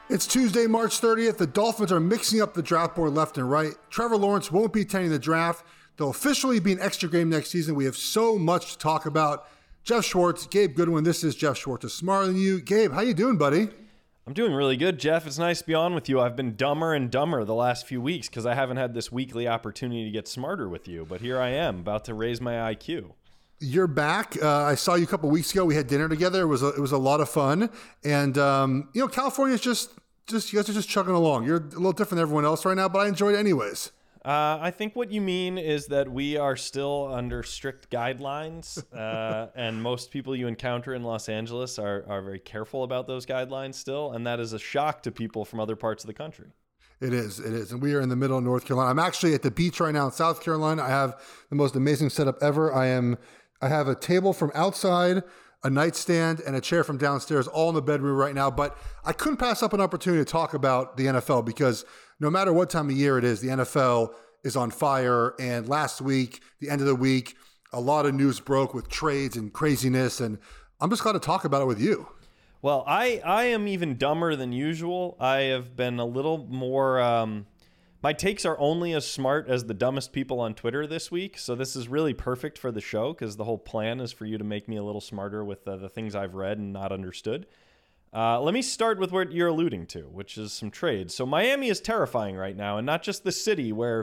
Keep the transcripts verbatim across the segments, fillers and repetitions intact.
It's Tuesday, March thirtieth. The Dolphins are mixing up the draft board left and right. Trevor Lawrence won't be attending the draft. They'll officially be an extra game next season. We have so much to talk about. Jeff Schwartz, Gabe Goodwin. This is Jeff Schwartz, is smarter than you. Gabe, how you doing, buddy? I'm doing really good, Jeff. It's nice to be on with you. I've been dumber and dumber the last few weeks because I haven't had this weekly opportunity to get smarter with you. But here I am, about to raise my I Q. You're back. Uh, I saw you a couple weeks ago. We had dinner together. It was a, it was a lot of fun. And, um, you know, California's just, just, you guys are just chugging along. You're a little different than everyone else right now, but I enjoyed it anyways. Uh, I think what you mean is that we are still under strict guidelines, uh, and most people you encounter in Los Angeles are, are very careful about those guidelines still, and that is a shock to people from other parts of the country. It is, it is. And we are in the middle of North Carolina. I'm actually at the beach right now in South Carolina. I have the most amazing setup ever. I am, I have a table from outside, a nightstand, and a chair from downstairs, all in the bedroom right now. But I couldn't pass up an opportunity to talk about the N F L because no matter what time of year it is, the N F L is on fire. And last week, the end of the week, a lot of news broke with trades and craziness. And I'm just glad to talk about it with you. Well, I, I am even dumber than usual. I have been a little more... Um, my takes are only as smart as the dumbest people on Twitter this week. So this is really perfect for the show because the whole plan is for you to make me a little smarter with uh, the things I've read and not understood. Uh, let me start with what you're alluding to, which is some trades. So Miami is terrifying right now, and not just the city where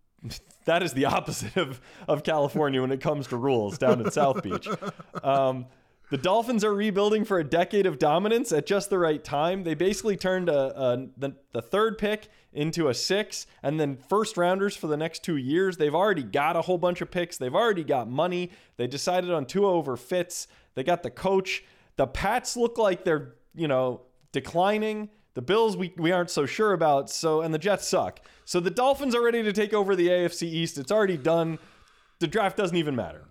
that is the opposite of, of California when it comes to rules down at South Beach. Um, the Dolphins are rebuilding for a decade of dominance at just the right time. They basically turned a, a, the, the third pick into a six and then first rounders for the next two years. They've already got a whole bunch of picks. They've already got money. They decided on Tua over Fitz. They got the coach. The Pats look like they're, you know, declining. The Bills we, we aren't so sure about. So, and the Jets suck. So the Dolphins are ready to take over the A F C East. It's already done. The draft doesn't even matter.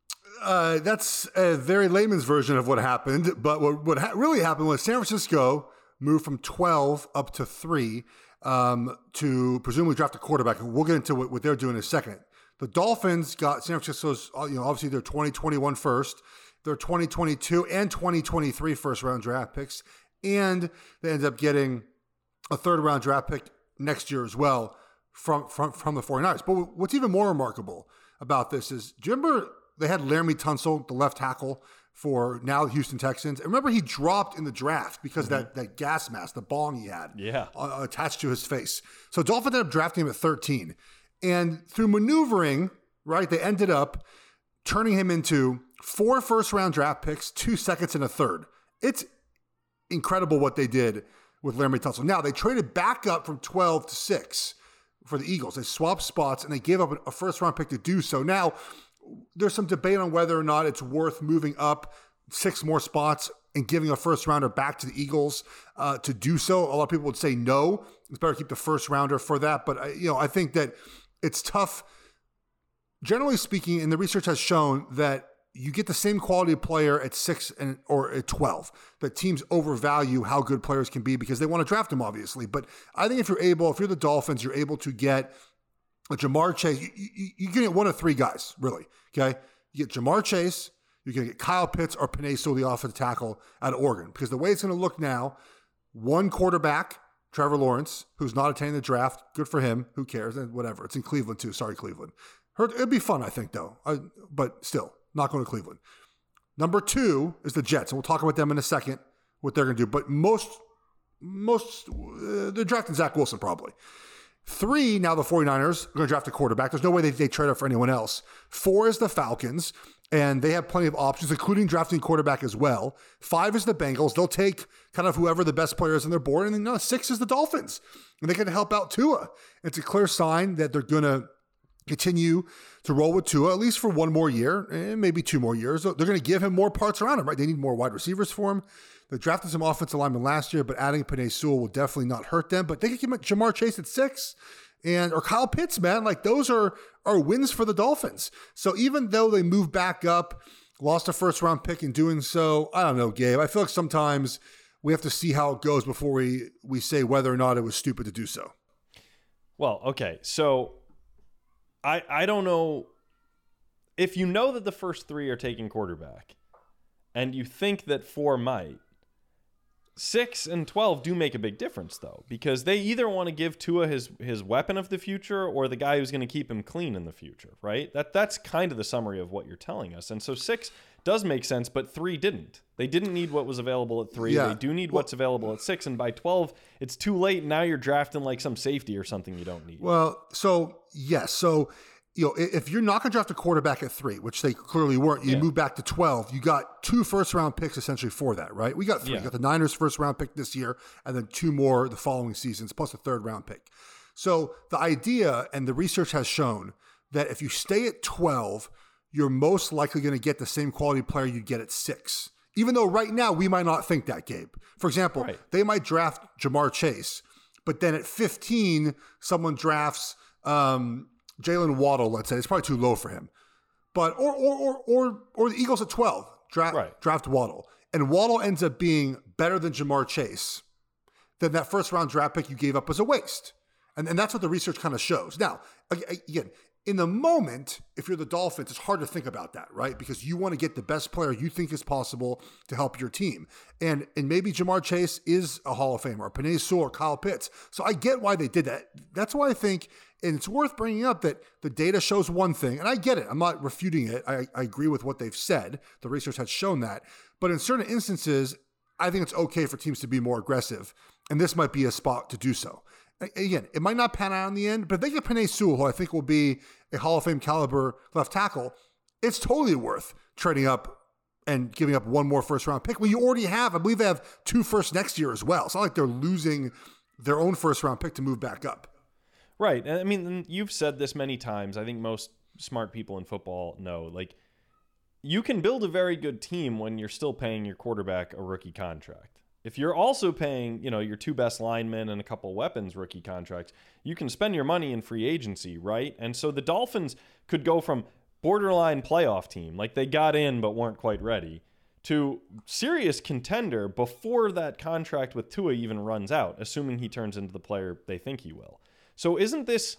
Uh, that's a very layman's version of what happened. But what, what ha- really happened was San Francisco moved from twelve up to three um, to presumably draft a quarterback. And we'll get into what, what they're doing in a second. The Dolphins got San Francisco's, you know, obviously their twenty twenty-one first, their twenty twenty-two and twenty twenty-three first round draft picks. And they ended up getting a third round draft pick next year as well from, from, from the 49ers. But what's even more remarkable about this is, do you remember they had Laramie Tunsil, the left tackle for now the Houston Texans? And remember he dropped in the draft because mm-hmm. that, that gas mask, the bong he had yeah. uh, attached to his face. So Dolphins ended up drafting him at thirteen. And through maneuvering, right, they ended up turning him into four first-round draft picks, two seconds, and a third. It's incredible what they did with Laramie Tunsil. Now, they traded back up from twelve to six for the Eagles. They swapped spots, and they gave up a first-round pick to do so. Now, there's some debate on whether or not it's worth moving up six more spots and giving a first-rounder back to the Eagles uh, to do so. A lot of people would say no. It's better to keep the first-rounder for that. But, I, you know, I think that it's tough. Generally speaking, and the research has shown that you get the same quality of player at six and or at twelve. That teams overvalue how good players can be because they want to draft them, obviously. But I think if you're able, if you're the Dolphins, you're able to get a Jamar Chase. You, you, you can get one of three guys, really. Okay, you get Jamar Chase, you can get Kyle Pitts or Penei Sewell, the offensive tackle out of Oregon. Because the way it's going to look now, one quarterback, Trevor Lawrence, who's not attending the draft. Good for him. Who cares? And whatever. It's in Cleveland too. Sorry, Cleveland. It'd be fun, I think, though. I, but still. Not going to Cleveland. Number two is the Jets, and we'll talk about them in a second, what they're going to do. But most, most, uh, they're drafting Zach Wilson probably. Three, now the 49ers are going to draft a quarterback. There's no way they, they trade up for anyone else. Four is the Falcons, and they have plenty of options, including drafting a quarterback as well. Five is the Bengals. They'll take kind of whoever the best player is on their board. And then no, six is the Dolphins, and they can help out Tua. It's a clear sign that they're going to continue to roll with Tua, at least for one more year, and maybe two more years. They're going to give him more parts around him, right? They need more wide receivers for him. They drafted some offensive linemen last year, but adding Penei Sewell will definitely not hurt them. But they could give Jamar Chase at six, and or Kyle Pitts, man. Like those are, are wins for the Dolphins. So even though they moved back up, lost a first round pick in doing so, I don't know, Gabe. I feel like sometimes we have to see how it goes before we, we say whether or not it was stupid to do so. Well, okay. So I, I don't know if you know that the first three are taking quarterback and you think that four might, Six and twelve do make a big difference, though, because they either want to give Tua his his weapon of the future or the guy who's going to keep him clean in the future, right? That that's kind of the summary of what you're telling us. And so six does make sense, but three didn't. They didn't need what was available at three. Yeah. They do need what's available at six, and by twelve, it's too late. Now you're drafting like some safety or something you don't need. Well, so yes, so. You know, if you're not going to draft a quarterback at three, which they clearly weren't, you yeah. move back to twelve, you got two first round picks essentially for that, right? We got three. Yeah. You got the Niners first round pick this year and then two more the following seasons, plus a third round pick. So the idea and the research has shown that if you stay at twelve, you're most likely going to get the same quality player you'd get at six. Even though right now we might not think that, Gabe. For example, right. they might draft Jamar Chase, but then at fifteen, someone drafts um, Jalen Waddle, let's say. It's probably too low for him. But or or or or, or the Eagles at twelve draft right. draft Waddle. And Waddle ends up being better than Jamar Chase. Then that first round draft pick you gave up was a waste. And and that's what the research kind of shows. Now, again, in the moment, if you're the Dolphins, it's hard to think about that, right? Because you want to get the best player you think is possible to help your team. And and maybe Jamar Chase is a Hall of Famer, or Penei Sewell, or Kyle Pitts. So I get why they did that. That's why I think, and it's worth bringing up that the data shows one thing, and I get it. I'm not refuting it. I, I agree with what they've said. The research has shown that. But in certain instances, I think it's okay for teams to be more aggressive. And this might be a spot to do so. Again, it might not pan out in the end, but if they get Penei Sewell, who I think will be a Hall of Fame caliber left tackle, it's totally worth trading up and giving up one more first round pick. Well, you already have, I believe they have two firsts next year as well. It's not like they're losing their own first round pick to move back up. Right. I mean, you've said this many times. I think most smart people in football know, like, you can build a very good team when you're still paying your quarterback a rookie contract. If you're also paying, you know, your two best linemen and a couple weapons rookie contracts, you can spend your money in free agency, right? And so the Dolphins could go from borderline playoff team, like they got in but weren't quite ready, to serious contender before that contract with Tua even runs out, assuming he turns into the player they think he will. So isn't this,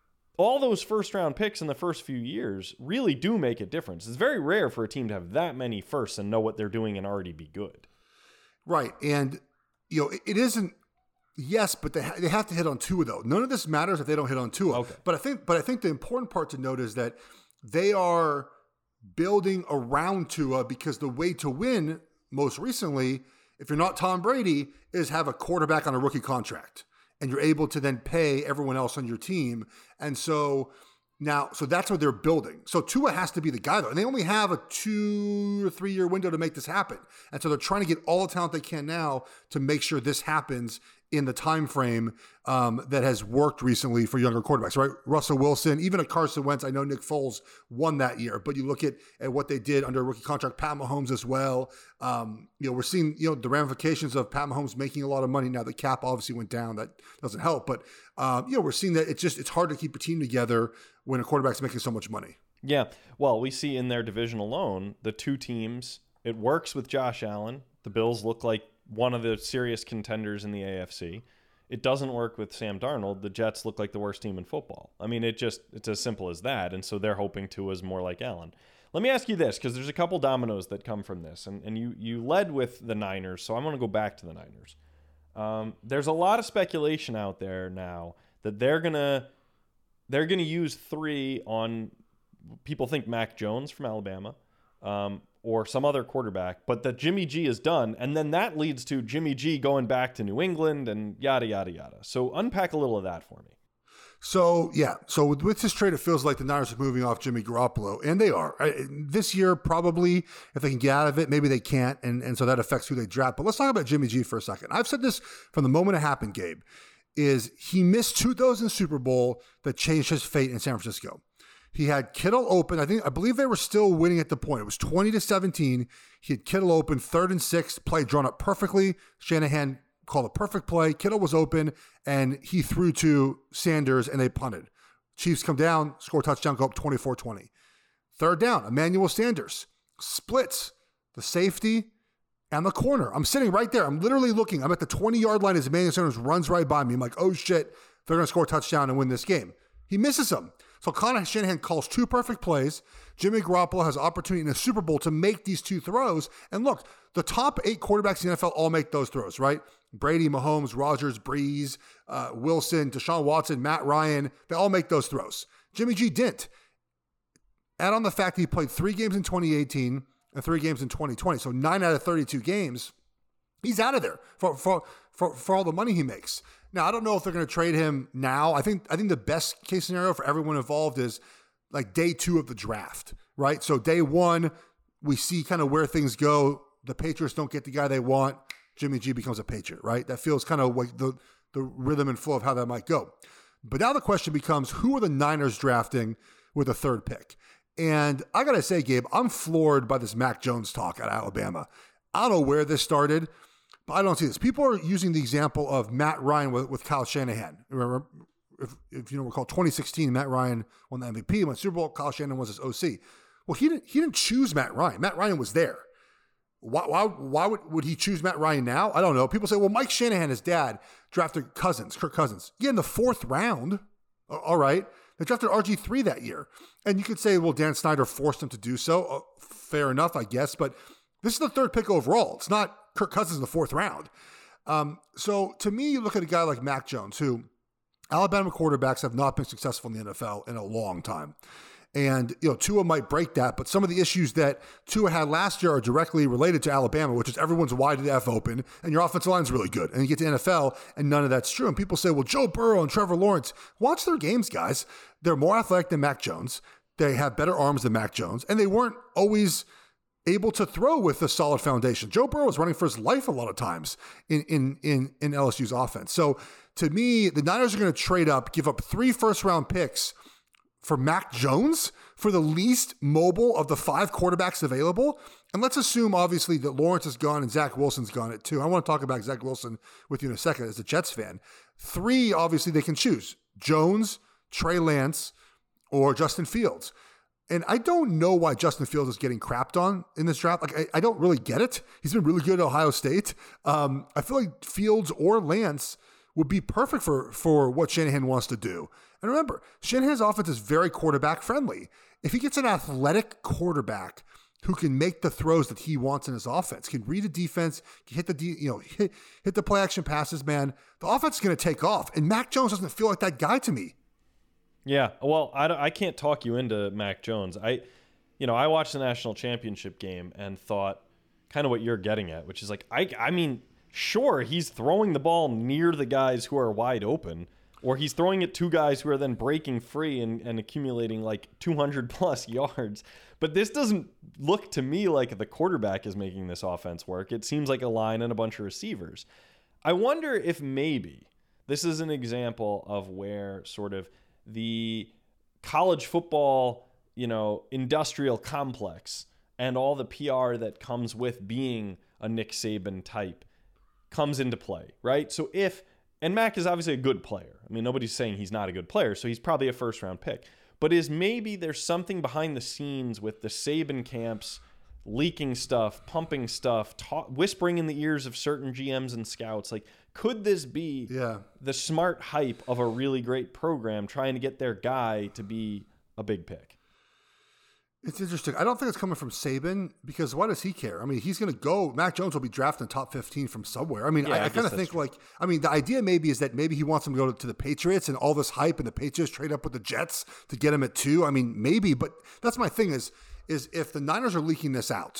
all those first round picks in the first few years really do make a difference? It's very rare for a team to have that many firsts and know what they're doing and already be good. Right. And, you know, it, it isn't, yes, but they, ha- they have to hit on Tua, though. None of this matters if they don't hit on Tua. Okay. But I think, but I think the important part to note is that they are building around Tua because the way to win most recently, if you're not Tom Brady, is have a quarterback on a rookie contract. And you're able to then pay everyone else on your team. And so now, so that's what they're building. So Tua has to be the guy, though. And they only have a two or three year window to make this happen. And so they're trying to get all the talent they can now to make sure this happens in the time frame um, that has worked recently for younger quarterbacks, right? Russell Wilson, even a Carson Wentz. I know Nick Foles won that year, but you look at, at what they did under a rookie contract, Pat Mahomes as well. Um, you know, we're seeing, you know, the ramifications of Pat Mahomes making a lot of money now. The cap obviously went down. That doesn't help. But, um, you know, we're seeing that it's just, it's hard to keep a team together when a quarterback's making so much money. Yeah. Well, we see in their division alone, the two teams, it works with Josh Allen. The Bills look like one of the serious contenders in the A F C. It doesn't work with Sam Darnold. The Jets look like the worst team in football. I mean, it just, it's as simple as that. And so they're hoping Tua is more like Allen. Let me ask you this, because there's a couple dominoes that come from this. And, and you, you led with the Niners, so I'm going to go back to the Niners. Um, there's a lot of speculation out there now that they're going to they're going to use three on, people think Mac Jones from Alabama, um, or some other quarterback, but that Jimmy G is done. And then that leads to Jimmy G going back to New England and yada, yada, yada. So unpack a little of that for me. So, yeah. So with, with this trade, it feels like the Niners are moving off Jimmy Garoppolo, and they are. I, this year, probably, if they can get out of it, maybe they can't, and, and so that affects who they draft. But let's talk about Jimmy G for a second. I've said this from the moment it happened, Gabe, is he missed two thousand Super Bowl that changed his fate in San Francisco. He had Kittle open. I think I believe they were still winning at the point. It was twenty to seventeen. He had Kittle open, third and six, play drawn up perfectly. Shanahan called a perfect play. Kittle was open, and he threw to Sanders, and they punted. Chiefs come down, score a touchdown, go up twenty-four twenty. Third down, Emmanuel Sanders splits the safety and the corner. I'm sitting right there. I'm literally looking. I'm at the twenty-yard line as Emmanuel Sanders runs right by me. I'm like, oh, shit, they're going to score a touchdown and win this game. He misses them. So Kyle Shanahan calls two perfect plays. Jimmy Garoppolo has opportunity in a Super Bowl to make these two throws. And look, the top eight quarterbacks in the N F L all make those throws, right? Brady, Mahomes, Rodgers, Breeze, uh, Wilson, Deshaun Watson, Matt Ryan, they all make those throws. Jimmy G didn't. Add on the fact that he played three games in twenty eighteen and three games in twenty twenty. So nine out of thirty-two games, he's out of there for, for, for, for all the money he makes. Now, I don't know if they're going to trade him now. I think I think the best case scenario for everyone involved is like day two of the draft, right? So day one, we see kind of where things go. The Patriots don't get the guy they want. Jimmy G becomes a Patriot, right? That feels kind of like the, the rhythm and flow of how that might go. But now the question becomes, who are the Niners drafting with a third pick? And I got to say, Gabe, I'm floored by this Mac Jones talk at Alabama. I don't know where this started, but I don't see this. People are using the example of Matt Ryan with, with Kyle Shanahan. Remember, if, if you know, recall twenty sixteen, Matt Ryan won the M V P, won the Super Bowl, Kyle Shanahan was his O C. Well, he didn't, he didn't choose Matt Ryan. Matt Ryan was there. Why, why, why would, would he choose Matt Ryan now? I don't know. People say, well, Mike Shanahan, his dad, drafted Cousins, Kirk Cousins. Yeah, in the fourth round. All right. They drafted R G three that year. And you could say, well, Dan Snyder forced him to do so. Uh, fair enough, I guess. But this is the third pick overall. It's not Kirk Cousins in the fourth round. Um, so to me, you look at a guy like Mac Jones, who Alabama quarterbacks have not been successful in the N F L in a long time. And, you know, Tua might break that, but some of the issues that Tua had last year are directly related to Alabama, which is everyone's wide the F open, and your offensive line is really good. And you get to N F L, and none of that's true. And people say, well, Joe Burrow and Trevor Lawrence, watch their games, guys. They're more athletic than Mac Jones. They have better arms than Mac Jones, and they weren't always able to throw with a solid foundation. Joe Burrow was running for his life a lot of times in, in, in, in L S U's offense. So to me, the Niners are going to trade up, give up three first-round picks for Mac Jones, for the least mobile of the five quarterbacks available. And let's assume, obviously, that Lawrence is gone and Zach Wilson's gone it too. I want to talk about Zach Wilson with you in a second as a Jets fan. Three, obviously, they can choose. Jones, Trey Lance, or Justin Fields. And I don't know why Justin Fields is getting crapped on in this draft. Like, I, I don't really get it. He's been really good at Ohio State. Um, I feel like Fields or Lance would be perfect for, for what Shanahan wants to do. And remember, Shanahan's offense is very quarterback friendly. If he gets an athletic quarterback who can make the throws that he wants in his offense, can read a defense, can hit the de- you know hit, hit the play action passes, man, the offense is going to take off. And Mac Jones doesn't feel like that guy to me. Yeah, well, I, I can't talk you into Mac Jones. I, you know, I watched the national championship game and thought kind of what you're getting at, which is like, I, I mean, sure, he's throwing the ball near the guys who are wide open, or he's throwing it to guys who are then breaking free and, and accumulating like two hundred plus yards. But this doesn't look to me like the quarterback is making this offense work. It seems like a line and a bunch of receivers. I wonder if maybe this is an example of where sort of the college football, you know, industrial complex and all the P R that comes with being a Nick Saban type comes into play, right? So if, and Mac is obviously a good player. I mean, nobody's saying he's not a good player, so he's probably a first round pick. But is maybe there's something behind the scenes with the Saban camps leaking stuff, pumping stuff, talk, whispering in the ears of certain G Ms and scouts. Like, could this be yeah. the smart hype of a really great program trying to get their guy to be a big pick? It's interesting. I don't think it's coming from Saban, because why does he care? I mean, he's going to go. Mac Jones will be drafted in the top fifteen from somewhere. I mean, yeah, I, I, I kind of think true. like, I mean, the idea maybe is that maybe he wants him to go to, to the Patriots and all this hype, and the Patriots trade up with the Jets to get him at two. I mean, maybe, but that's my thing is, is if the Niners are leaking this out,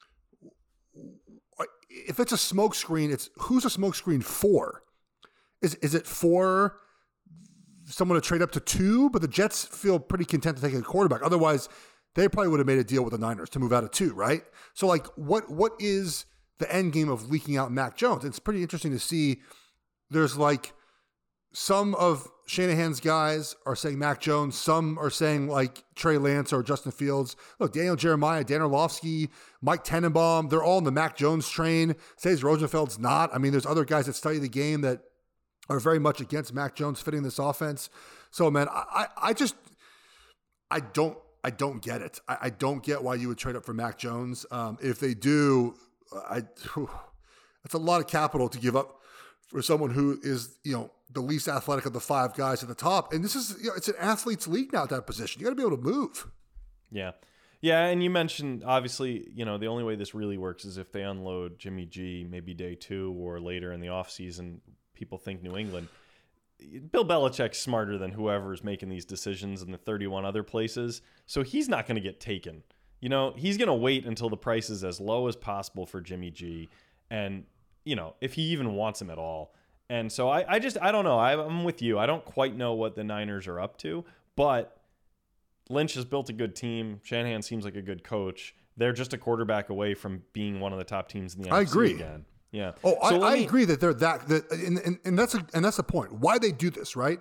if it's a smokescreen, it's who's a smokescreen for? Is is it for someone to trade up to two? But the Jets feel pretty content to take a quarterback. Otherwise, they probably would have made a deal with the Niners to move out of two, right? So, like, what what is the end game of leaking out Mac Jones? It's pretty interesting to see. There's like some of Shanahan's guys are saying Mac Jones. Some are saying like Trey Lance or Justin Fields. Look, Daniel Jeremiah, Dan Orlovsky, Mike Tenenbaum, they're all in the Mac Jones train. Says Rosenfeld's not. I mean, there's other guys that study the game that are very much against Mac Jones fitting this offense. So, man, I, I, I just, I don't, I don't get it. I, I don't get why you would trade up for Mac Jones. Um, if they do, I, whew, that's a lot of capital to give up for someone who is, you know, the least athletic of the five guys at the top. And this is, you know, it's an athlete's league now at that position. You got to be able to move. Yeah. Yeah, and you mentioned, obviously, you know, the only way this really works is if they unload Jimmy G, maybe day two or later in the offseason. People think New England. Bill Belichick's smarter than whoever's making these decisions in the thirty-one other places, so he's not going to get taken. You know, he's going to wait until the price is as low as possible for Jimmy G, and, you know, if he even wants him at all. And so I, I just, I don't know. I, I'm with you. I don't quite know what the Niners are up to, but Lynch has built a good team. Shanahan seems like a good coach. They're just a quarterback away from being one of the top teams in the N F C I agree. again. Yeah. Oh, so I, I me, agree that they're that, that and, and, and that's a, and that's the point. Why they do this, right?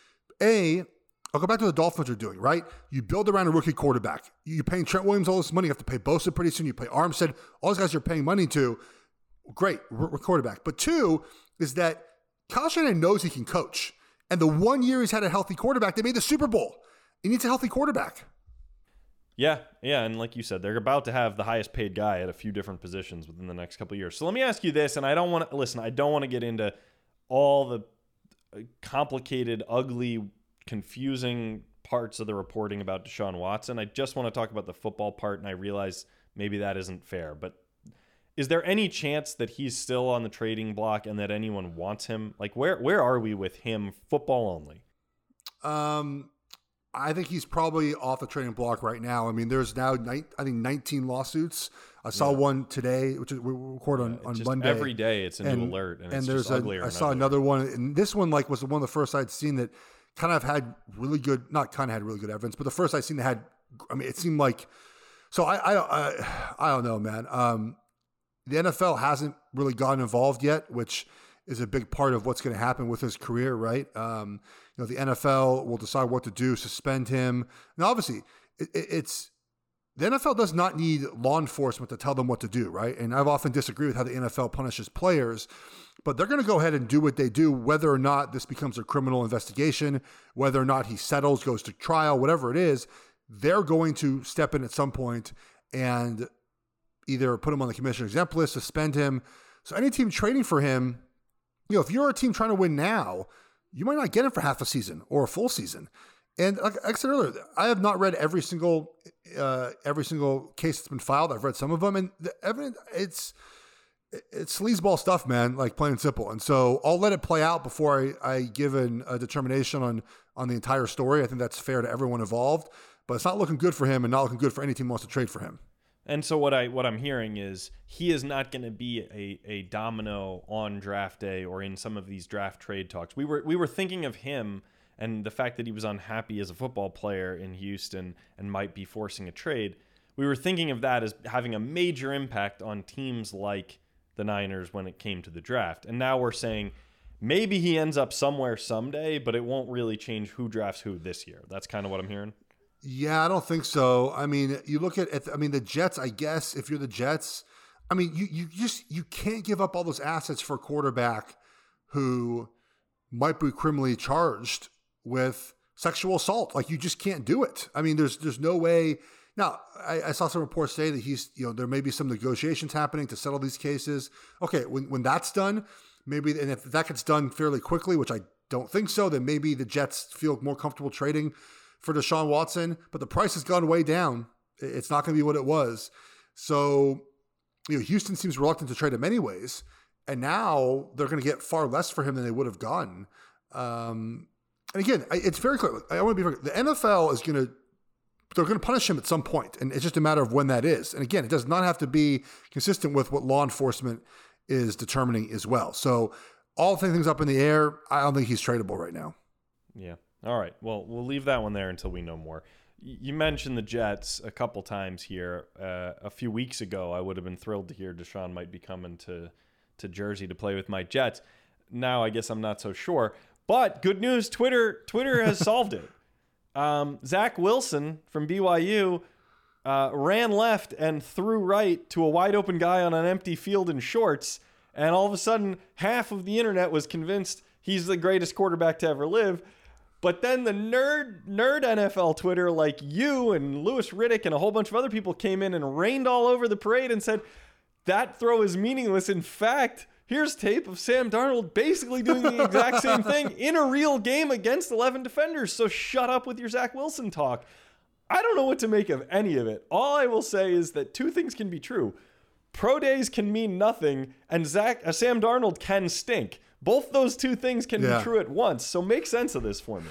A, I'll go back to what the Dolphins are doing, right? You build around a rookie quarterback. You're paying Trent Williams all this money. You have to pay Bosa pretty soon. You pay Armstead. All those guys you're paying money to. Great, we're, we're quarterback. But two is that Kyle Shanahan knows he can coach. And the one year he's had a healthy quarterback, they made the Super Bowl. He needs a healthy quarterback. Yeah, yeah, and like you said, they're about to have the highest paid guy at a few different positions within the next couple of years. So let me ask you this, and I don't want to listen. I don't want to get into all the complicated, ugly, confusing parts of the reporting about Deshaun Watson. I just want to talk about the football part, and I realize maybe that isn't fair. But is there any chance that he's still on the trading block and that anyone wants him? Like, where where are we with him, football only? Um. I think he's probably off the trading block right now. I mean, there's now, I think, nineteen lawsuits. I saw yeah. one today, which is, we record on, yeah, on just Monday. Every day it's a and, new alert, and, and it's there's just uglier. I and saw uglier. another one, and this one like was one of the first I'd seen that kind of had really good, not kind of had really good evidence, but the first I'd seen that had, I mean, it seemed like, so I I, I, I don't know, man. Um, the N F L hasn't really gotten involved yet, which is a big part of what's going to happen with his career, right? Um, you know, the N F L will decide what to do, suspend him. Now, obviously, it, it, it's the N F L does not need law enforcement to tell them what to do, right? And I've often disagreed with how the N F L punishes players, but they're going to go ahead and do what they do, whether or not this becomes a criminal investigation, whether or not he settles, goes to trial, whatever it is, they're going to step in at some point and either put him on the commissioner exempt list, suspend him. So any team trading for him, you know, if you're a team trying to win now, you might not get him for half a season or a full season. And like I said earlier, I have not read every single uh, every single case that's been filed. I've read some of them, and the evidence it's it's sleazeball stuff, man. Like plain and simple. And so I'll let it play out before I, I give an, a determination on on the entire story. I think that's fair to everyone involved. But it's not looking good for him, and not looking good for any team who wants to trade for him. And so what I what I'm hearing is he is not going to be a, a domino on draft day or in some of these draft trade talks. We were we were thinking of him and the fact that he was unhappy as a football player in Houston and might be forcing a trade. We were thinking of that as having a major impact on teams like the Niners when it came to the draft. And now we're saying maybe he ends up somewhere someday, but it won't really change who drafts who this year. That's kind of what I'm hearing. Yeah, I don't think so. I mean, you look at, at I mean, the Jets, I guess, if you're the Jets, I mean, you you just, you can't give up all those assets for a quarterback who might be criminally charged with sexual assault. Like, you just can't do it. I mean, there's there's no way. Now, I, I saw some reports say that he's, you know, there may be some negotiations happening to settle these cases. Okay, when when that's done, maybe, and if that gets done fairly quickly, which I don't think so, then maybe the Jets feel more comfortable trading for Deshaun Watson, but the price has gone way down. It's not going to be what it was. So, you know, Houston seems reluctant to trade him anyways, and now they're going to get far less for him than they would have gotten. Um, and again, it's very clear. I want to be very clear. The N F L is going to, they're going to punish him at some point, and it's just a matter of when that is. And again, it does not have to be consistent with what law enforcement is determining as well. So, all things up in the air. I don't think he's tradable right now. Yeah. All right. Well, we'll leave that one there until we know more. You mentioned the Jets a couple times here. Uh, a few weeks ago, I would have been thrilled to hear Deshaun might be coming to, to Jersey to play with my Jets. Now, I guess I'm not so sure. But good news, Twitter Twitter has solved it. Um, Zach Wilson from B Y U uh, ran left and threw right to a wide open guy on an empty field in shorts. And all of a sudden, half of the internet was convinced he's the greatest quarterback to ever live. But then the nerd nerd N F L Twitter, like you and Louis Riddick and a whole bunch of other people, came in and rained all over the parade and said, that throw is meaningless. In fact, here's tape of Sam Darnold basically doing the exact same thing in a real game against eleven defenders. So shut up with your Zach Wilson talk. I don't know what to make of any of it. All I will say is that two things can be true. Pro days can mean nothing, and Zach, uh, Sam Darnold can stink. Both those two things can yeah. be true at once. So make sense of this for me.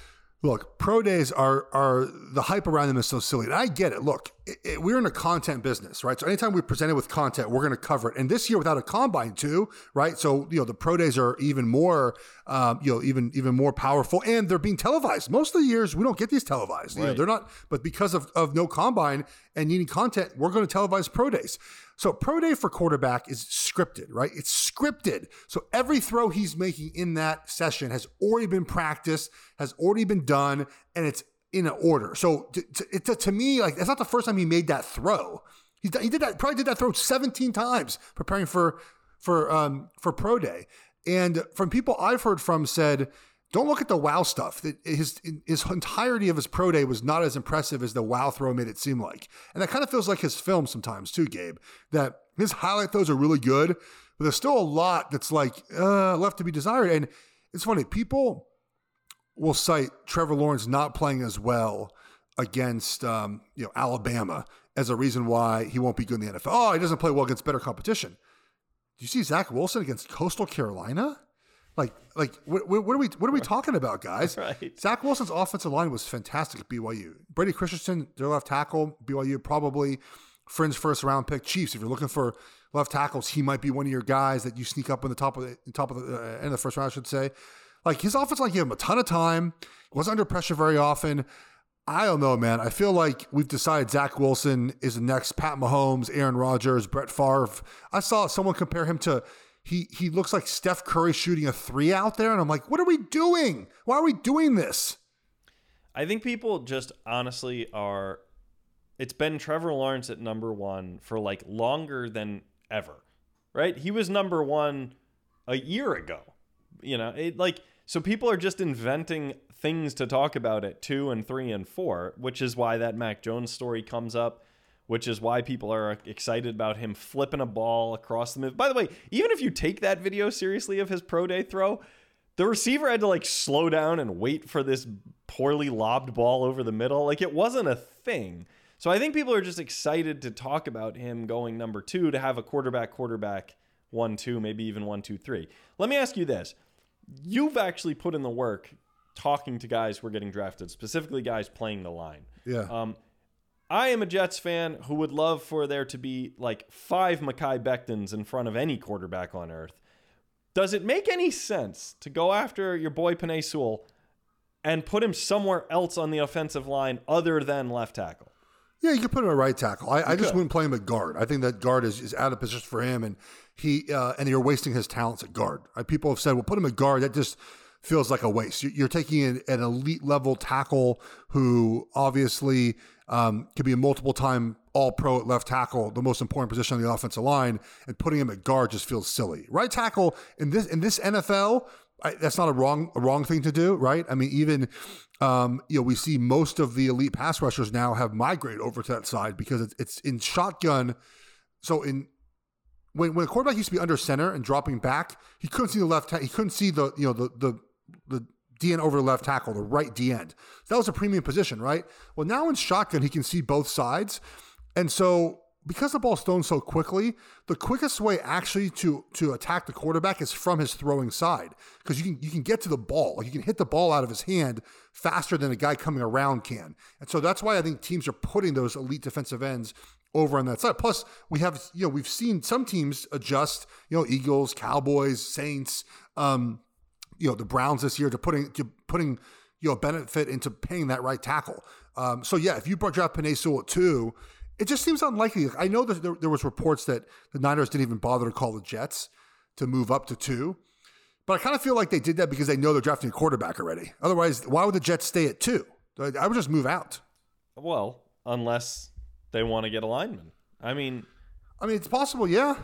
Look, pro days are are the hype around them is so silly. And I get it. Look, it, it, we're in a content business, right? So anytime we present it with content, we're going to cover it. And this year without a combine too, right? So, you know, the pro days are even more, um, you know, even even more powerful, and they're being televised. Most of the years we don't get these televised. Right. You know, they're not, but because of, of no combine and needing content, we're going to televise pro days. So pro day for quarterback is scripted, right? It's scripted. So every throw he's making in that session has already been practiced, has already been done, and it's in an order. So to, to, to, to me, like, it's not the first time he made that throw. He, he did that, probably did that throw seventeen times preparing for for um, for pro day. And from people I've heard from said, don't look at the wow stuff. His his entirety of his pro day was not as impressive as the wow throw made it seem like. And that kind of feels like his film sometimes too, Gabe, that his highlight throws are really good, but there's still a lot that's like uh, left to be desired. And it's funny, people will cite Trevor Lawrence not playing as well against um, you know Alabama as a reason why he won't be good in the N F L. Oh, he doesn't play well against better competition. Do you see Zach Wilson against Coastal Carolina? Like, like, what, what are we, what are we talking about, guys? Right. Zach Wilson's offensive line was fantastic at B Y U. Brady Christensen, their left tackle, B Y U, probably fringe first round pick. Chiefs, if you're looking for left tackles, he might be one of your guys that you sneak up in the top of the top of the uh, end of the first round, I should say. Like, his offensive line gave him a ton of time. Wasn't under pressure very often. I don't know, man. I feel like we've decided Zach Wilson is the next Pat Mahomes, Aaron Rodgers, Brett Favre. I saw someone compare him to. He he looks like Steph Curry shooting a three out there. And I'm like, what are we doing? Why are we doing this? I think people just honestly are, it's been Trevor Lawrence at number one for like longer than ever, right? He was number one a year ago, you know, it like, so people are just inventing things to talk about at two and three and four, which is why that Mac Jones story comes up. Which is why people are excited about him flipping a ball across the middle. By the way, even if you take that video seriously of his pro day throw, the receiver had to like slow down and wait for this poorly lobbed ball over the middle. Like, it wasn't a thing. So I think people are just excited to talk about him going number two, to have a quarterback, quarterback, one, two, maybe even one, two, three. Let me ask you this. You've actually put in the work talking to guys who are getting drafted, specifically guys playing the line. Yeah. Um, I am a Jets fan who would love for there to be like five Mekhi Bectons in front of any quarterback on earth. Does it make any sense to go after your boy Penei Sewell and put him somewhere else on the offensive line other than left tackle? Yeah, you could put him at right tackle. I, I just wouldn't play him at guard. I think that guard is, is out of position for him, and he uh, and you're wasting his talents at guard. Right? People have said, well, put him at guard. That just feels like a waste. You're taking an, an elite level tackle who obviously um, could be a multiple time all pro at left tackle, the most important position on the offensive line, and putting him at guard just feels silly. Right tackle in this in this N F L, I, that's not a wrong a wrong thing to do, right? I mean, even um, you know, we see most of the elite pass rushers now have migrated over to that side because it's, it's in shotgun. So in when when a quarterback used to be under center and dropping back, he couldn't see the left. Ta- he couldn't see the you know the the the D end over the left tackle, the right D end. That was a premium position, right? Well, now in shotgun, he can see both sides. And so because the ball's thrown so quickly, the quickest way actually to, to attack the quarterback is from his throwing side. Because you can you can get to the ball. Like, you can hit the ball out of his hand faster than a guy coming around can. And so that's why I think teams are putting those elite defensive ends over on that side. Plus, we have, you know, we've seen some teams adjust, you know, Eagles, Cowboys, Saints, um, you know, the Browns this year to putting to putting you know benefit into paying that right tackle. Um, so yeah, if you draft Penei Sewell at two, it just seems unlikely. I know that there, there was reports that the Niners didn't even bother to call the Jets to move up to two, but I kind of feel like they did that because they know they're drafting a quarterback already. Otherwise, why would the Jets stay at two? I would just move out. Well, unless they want to get a lineman. I mean, I mean, it's possible, yeah.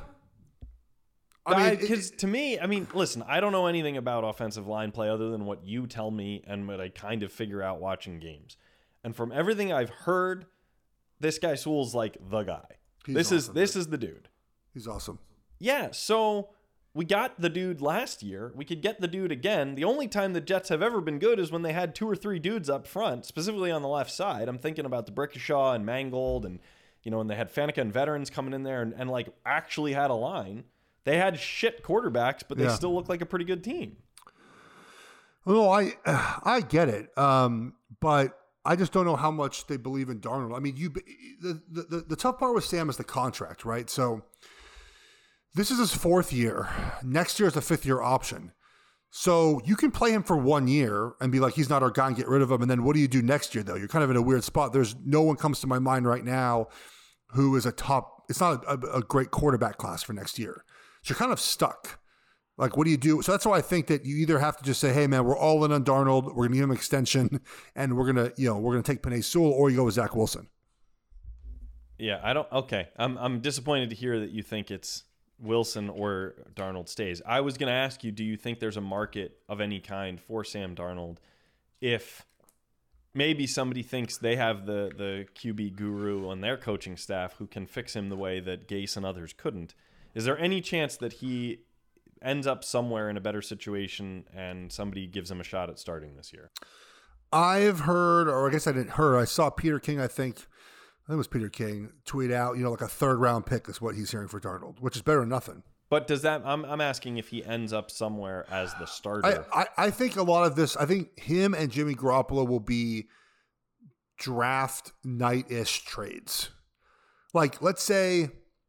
I mean, because to me, I mean, listen, I don't know anything about offensive line play other than what you tell me and what I kind of figure out watching games. And from everything I've heard, this guy Sewell's like the guy. He's this awesome, is this dude. is the dude. He's awesome. Yeah. So we got the dude last year. We could get the dude again. The only time the Jets have ever been good is when they had two or three dudes up front, specifically on the left side. I'm thinking about the Brickashaw and Mangold, and you know, when they had Faneca and veterans coming in there and, and like actually had a line. They had shit quarterbacks, but they yeah. still look like a pretty good team. Well, I I get it, um, but I just don't know how much they believe in Darnold. I mean, you the, the the tough part with Sam is the contract, right? So this is his fourth year. Next year is a fifth year option. So you can play him for one year and be like, he's not our guy and get rid of him. And then what do you do next year, though? You're kind of in a weird spot. There's no one comes to my mind right now who is a top. It's not a, a great quarterback class for next year. So you're kind of stuck. Like, what do you do? So that's why I think that you either have to just say, hey, man, we're all in on Darnold. We're going to give him an extension, and we're going to, you know, we're going to take Penei Sewell, or you go with Zach Wilson. Yeah, I don't. Okay. I'm I'm disappointed to hear that you think it's Wilson or Darnold stays. I was going to ask you, do you think there's a market of any kind for Sam Darnold if maybe somebody thinks they have the, the Q B guru on their coaching staff who can fix him the way that Gase and others couldn't? Is there any chance that he ends up somewhere in a better situation and somebody gives him a shot at starting this year? I've heard, or I guess I didn't hear, I saw Peter King, I think, I think it was Peter King, tweet out, you know, like a third round pick is what he's hearing for Darnold, which is better than nothing. But does that, I'm I'm asking if he ends up somewhere as the starter. I, I, I think a lot of this, I think him and Jimmy Garoppolo will be draft night-ish trades. Like, let's say,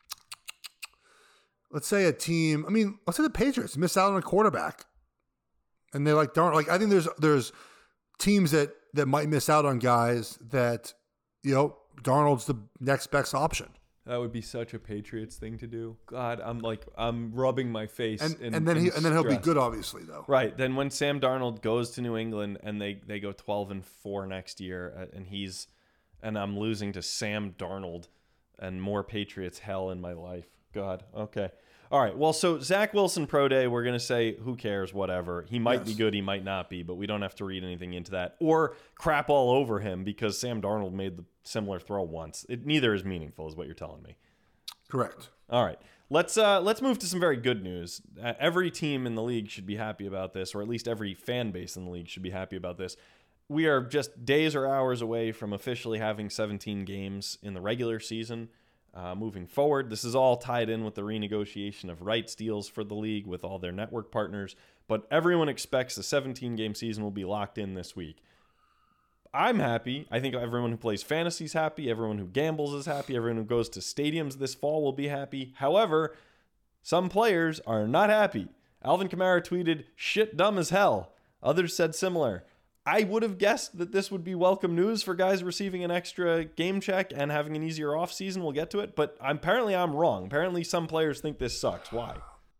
let's say a team, I mean, let's say the Patriots miss out on a quarterback. And they're like, darn, like, I think there's, there's teams that, that might miss out on guys that, you know, Darnold's the next best option. That would be such a Patriots thing to do. God, I'm like, I'm rubbing my face. And, in, and then in he and then he'll stress. be good, obviously, though. Right. Then when Sam Darnold goes to New England and they, they go twelve and four next year, and he's and I'm losing to Sam Darnold and more Patriots hell in my life. God. Okay. All right. Well, so Zach Wilson Pro Day, we're going to say, who cares, whatever. He might yes. be good, he might not be, but we don't have to read anything into that. Or crap all over him because Sam Darnold made the similar throw once. It neither is meaningful, is what you're telling me. Correct. All right. Let's uh, let's move to some very good news. Uh, every team in the league should be happy about this, or at least every fan base in the league should be happy about this. We are just days or hours away from officially having seventeen games in the regular season. Uh, moving forward, this is all tied in with the renegotiation of rights deals for the league with all their network partners, but everyone expects the seventeen-game season will be locked in this week. I'm happy. I think everyone who plays fantasy is happy. Everyone who gambles is happy. Everyone who goes to stadiums this fall will be happy. However, some players are not happy. Alvin Kamara tweeted, "Shit dumb as hell." Others said similar. I would have guessed that this would be welcome news for guys receiving an extra game check and having an easier offseason. We'll get to it, but apparently I'm wrong. Apparently some players think this sucks. Why?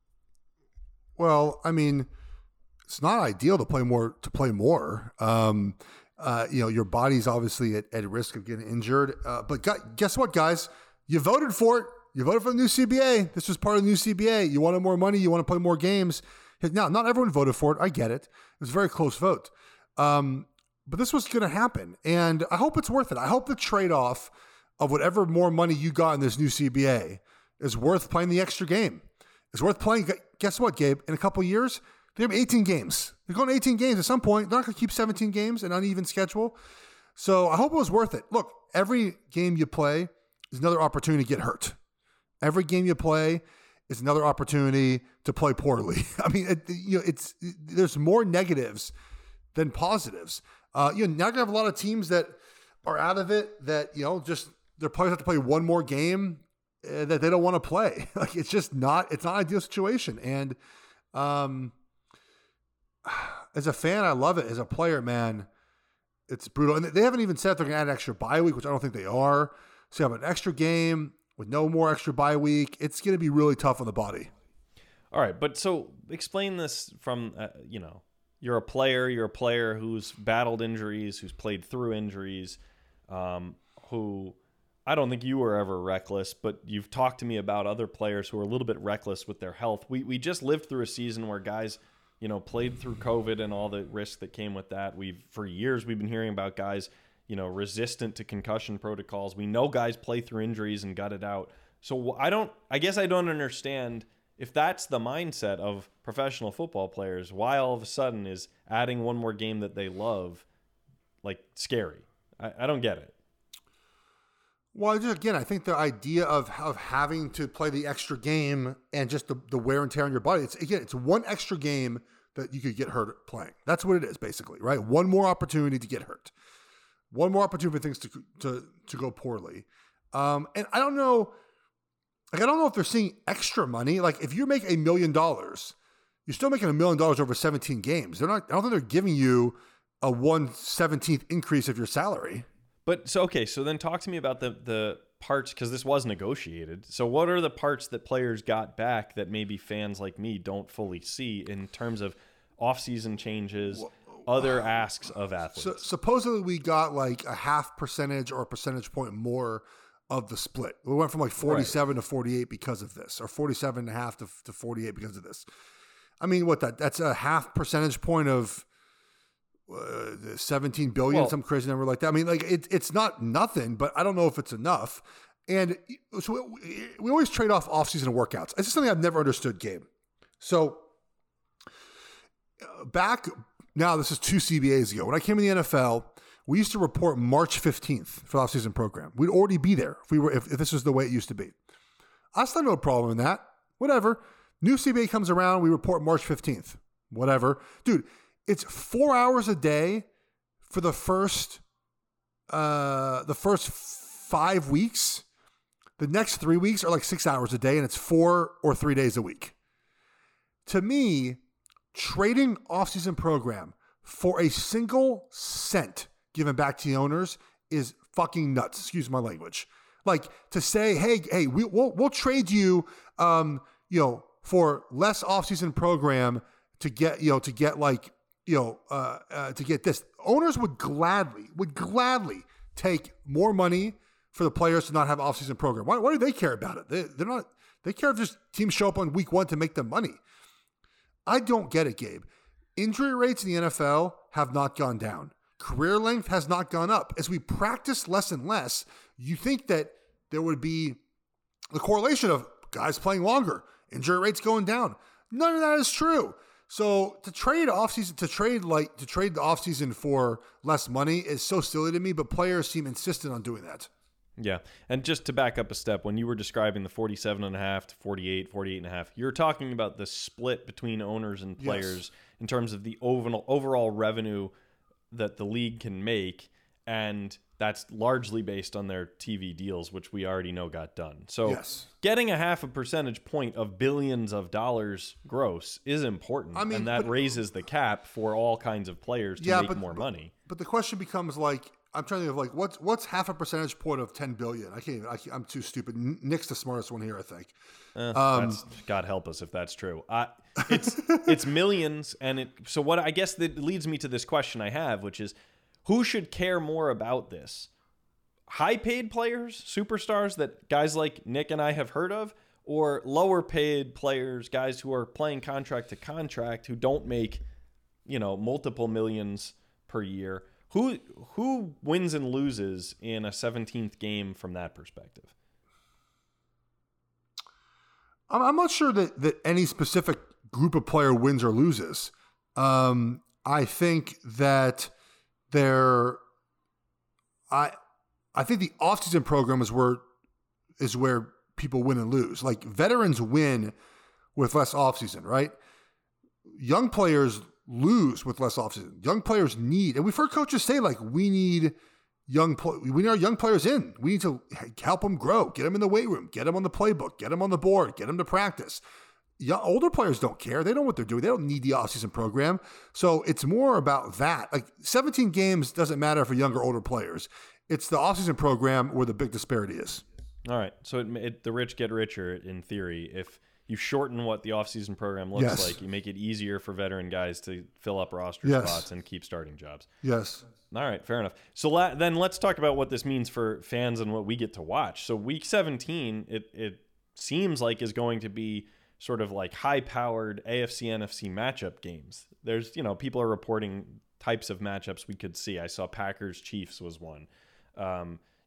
Well, I mean, it's not ideal to play more. To play more, um, uh, you know, your body's obviously at, at risk of getting injured. Uh, but guess what, guys? You voted for it. You voted for the new C B A. This was part of the new C B A. You wanted more money. You want to play more games. Now, not everyone voted for it. I get it. It was a very close vote. Um, but this was going to happen, and I hope it's worth it. I hope the trade-off of whatever more money you got in this new C B A is worth playing the extra game. It's worth playing. Guess what, Gabe? In a couple of years, they have eighteen games. They're going to eighteen games at some point. They're not going to keep seventeen games, an uneven schedule. So I hope it was worth it. Look, every game you play is another opportunity to get hurt. Every game you play is another opportunity to play poorly. I mean, it, you know, it's it, there's more negatives than positives. Uh, you know, now you're gonna have a lot of teams that are out of it that, you know, just their players have to play one more game uh, that they don't want to play. Like, it's just not, it's not an ideal situation. And um, as a fan, I love it. As a player, man, it's brutal. And they haven't even said they're going to add an extra bye week, which I don't think they are. So you have an extra game with no more extra bye week. It's going to be really tough on the body. All right. But so explain this from, uh, you know, You're a player. You're a player who's battled injuries, who's played through injuries, um, who I don't think you were ever reckless, but you've talked to me about other players who are a little bit reckless with their health. We we just lived through a season where guys, you know, played through COVID and all the risk that came with that. We've for years we've been hearing about guys, you know, resistant to concussion protocols. We know guys play through injuries and gut it out. So I don't. I guess I don't understand if that's the mindset of professional football players, why all of a sudden is adding one more game that they love like scary? I, I don't get it. Well, just, again, I think the idea of of having to play the extra game and just the, the wear and tear on your body, it's again, it's one extra game that you could get hurt playing. That's what it is, basically, right? One more opportunity to get hurt. One more opportunity for things to to to go poorly. Um, and I don't know, like I don't know if they're seeing extra money. Like if you make a million dollars, you're still making a million dollars over seventeen games. They're not. I don't think they're giving you a one seventeenth increase of your salary. But so okay, so then talk to me about the the parts, because this was negotiated. So what are the parts that players got back that maybe fans like me don't fully see in terms of off-season changes, well, other asks of athletes? So, supposedly we got like a half percentage or a percentage point more of the split. We went from like forty-seven right. to forty-eight because of this, or forty-seven and a half to, to forty-eight because of this. I mean, what that that's a half percentage point of Uh, seventeen billion, well, some crazy number like that. I mean, like it, it's not nothing, but I don't know if it's enough. And so we, we always trade off off-season workouts. It's just something I've never understood, Gabe. So uh, back now, this is two C B As ago. When I came in the N F L, we used to report March fifteenth for the off-season program. We'd already be there if we were if, if this was the way it used to be. I still no problem in that. Whatever. New C B A comes around, we report March fifteenth. Whatever. Dude, it's four hours a day for the first, uh, the first five weeks. The next three weeks are like six hours a day, and it's four or three days a week. To me, trading off-season program for a single cent given back to the owners is fucking nuts. Excuse my language. Like to say, hey, hey, we, we'll we'll trade you, um, you know, for less off-season program to get, you know, to get like. You know, uh, uh, to get this, owners would gladly, would gladly take more money for the players to not have off-season program. Why, why do they care about it? They, they're not. They care if just teams show up on week one to make them money. I don't get it, Gabe. Injury rates in the N F L have not gone down. Career length has not gone up. As we practice less and less, you think that there would be the correlation of guys playing longer, injury rates going down. None of that is true. So to trade offseason, to trade like to trade the offseason for less money is so silly to me, but players seem insistent on doing that. Yeah. And just to back up a step, when you were describing the forty-seven and a half to forty-eight, forty-eight and a half, you're talking about the split between owners and players yes. in terms of the overall overall revenue that the league can make. And that's largely based on their T V deals, which we already know got done. So yes. getting a half a percentage point of billions of dollars gross is important. I mean, and that but, raises the cap for all kinds of players to yeah, make but, more but, money. But the question becomes like, I'm trying to think of like, what's what's half a percentage point of ten billion? I can't even, I can't, I'm too stupid. Nick's the smartest one here, I think. Eh, um, that's, God help us if that's true. Uh, it's it's millions. And it so what I guess that leads me to this question I have, which is, who should care more about this? High-paid players, superstars that guys like Nick and I have heard of, or lower-paid players, guys who are playing contract to contract who don't make, you know, multiple millions per year? Who who wins and loses in a seventeenth game from that perspective? I'm not sure that, that any specific group of player wins or loses. Um, I think that there, I, I think the offseason program is where, is where people win and lose. Like veterans win with less offseason, right? Young players lose with less offseason. Young players need, and we've heard coaches say like, we need young, we need our young players in. We need to help them grow, get them in the weight room, get them on the playbook, get them on the board, get them to practice. Young, older players don't care. They know what they're doing. They don't need the offseason program. So it's more about that. Like seventeen games doesn't matter for younger, older players. It's the offseason program where the big disparity is. All right. So it, it, the rich get richer in theory. If you shorten what the offseason program looks yes. like, you make it easier for veteran guys to fill up roster yes. spots and keep starting jobs. Yes. All right. Fair enough. So la- then let's talk about what this means for fans and what we get to watch. So week seventeen, it it seems like is going to be sort of like high-powered A F C N F C matchup games. There's, you know, people are reporting types of matchups we could see. I saw Packers Chiefs was one. Um,